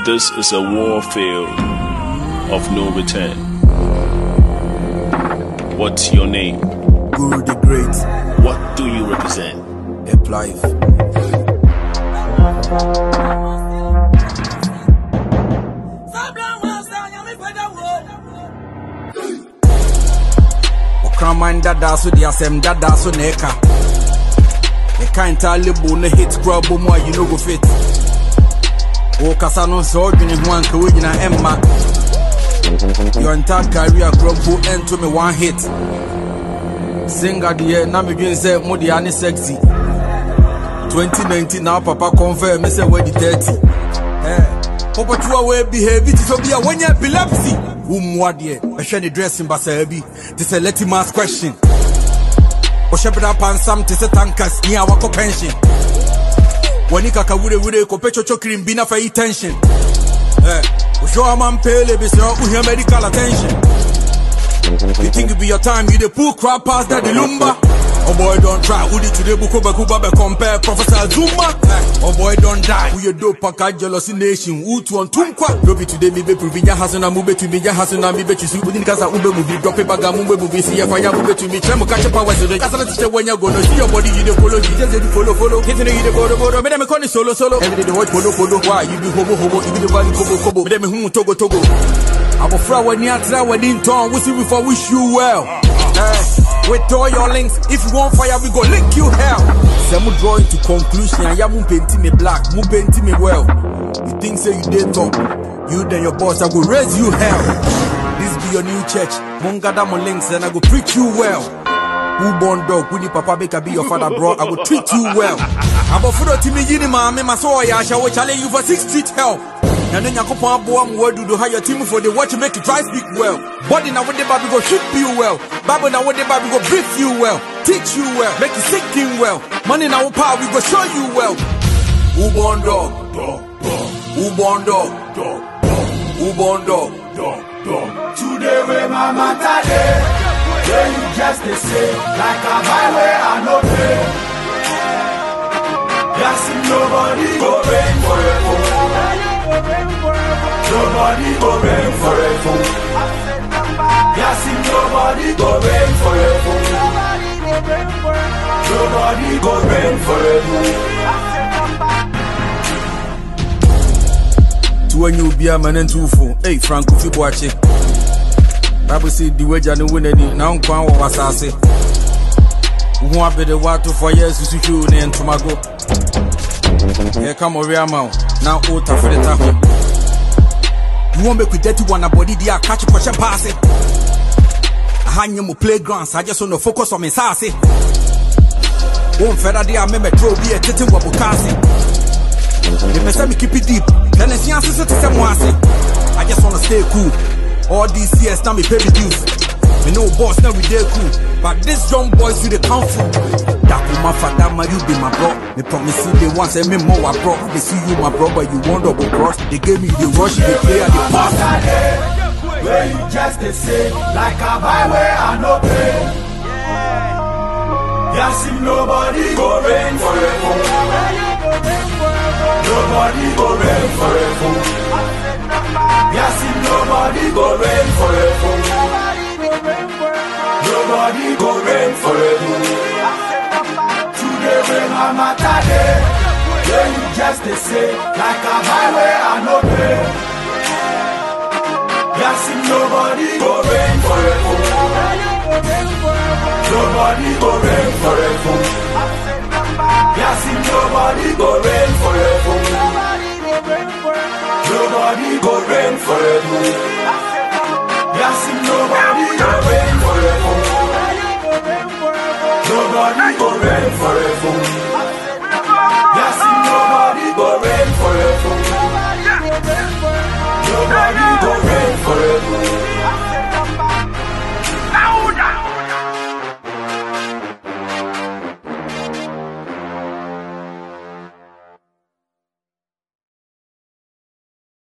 This is a war field of no return. What's your name? Guru the Great. What do you represent? Life. Okraman dada so the asem dada so neka. The kind talibu ne hit grub mo you no go fit. O kasano so dwene ho anka we nyina emma. Your entire career grub go end to me one hit. Singer the na me dwen say mo de ani sexy. 2019 now papa confirm me say we the 30. Papa chua we behave it so be a when you epilepsy. Umwa de e hwe ne dressing ba say bi. This a let him ask question. O shebra pan sam te say tankas ni awako pension. Wani kaka wure ko pecho chokrim bi na fa tension. O show man pele be say o hear medical attention. You think it be your time, you the pull crap past that the lumba. Oh boy, don't try. Who did today buko be compare Professor Zuma? Oh boy, don't die. Who you do paka jealousy nation? Who to on tumqua? Robi today me be provinya hasuna mube to me hasuna mi be chisu. Within kasa ube movie drop it baga mube movie see fire mube to me. Chemo catch power so they kasa teacher when you go no see your body you the follow. Just you follow. Hitting you the go. Me dem call it solo. Every day the watch polo. Why you be hobo? You be the body kobo. Me dem hu togo. Abofra when you try when in town, we see before wish you well. With all your links, if you want fire, we go link you hell. Some draw into conclusion, and ya mu painting me black, mu painting me well. You think say you did top, you then your boss, I go raise you hell. This be your new church, mongada mo links, and I go preach you well. Who born dog, who the papa bake be your father bro, I will treat you well. Abofra timi yini ma me masoya, I shall challenge you for 6 street help. And then Yakopon Boam word do hire team for the watch make you try speak well. Body now what the baby go shoot you well. Bible now what the baby go brief you well. Teach you well, make you sing well. Money now power we go show you well. Who born dog? Who born dog? Who born dog? Today we mama today. Where you just the same like a highway I no pay. Yes, nobody go rain forever. Nobody go rain forever. Yes, nobody go rain forever. Nobody go rain forever. To when you be a man and two fool. Hey, Franco Fibuache. Bible said the wage and the winner now Kwan was assassin. Who have been the water for years to shoot and Tomago. Here come a real mouth. Now Ota for the tackle. You won't make with dirty one a body there catch a question pass it. I hang you playgrounds, I just want to focus on my sassy. Won't feather there, I remember throw be a titty wabble casting. If I say me keep it deep, then it's your sister to someone say. I just want to stay cool. All these years now me pay the dues. Me no boss now we dey cool. But this young boys you the council. That my father, my you be my bro. Me promise you they want say me more bro. They see you my bro, but you want double cross. They gave me the rush, they play at the pass. Where you just the same, like a highway I no pay. Yes, nobody go rain forever. Nobody go rain forever. Yes, nobody go rain forever. Nobody go rain forever. Today when I'm at today, where you just the same, like a highway I no pay. Yes, nobody go rain forever. Nobody go rain forever. Yes, nobody go rain forever. Nobody go rain forever. Yes, nobody go rain forever. Nobody go rain forever. Yes, nobody go rain forever. Nobody go rain forever.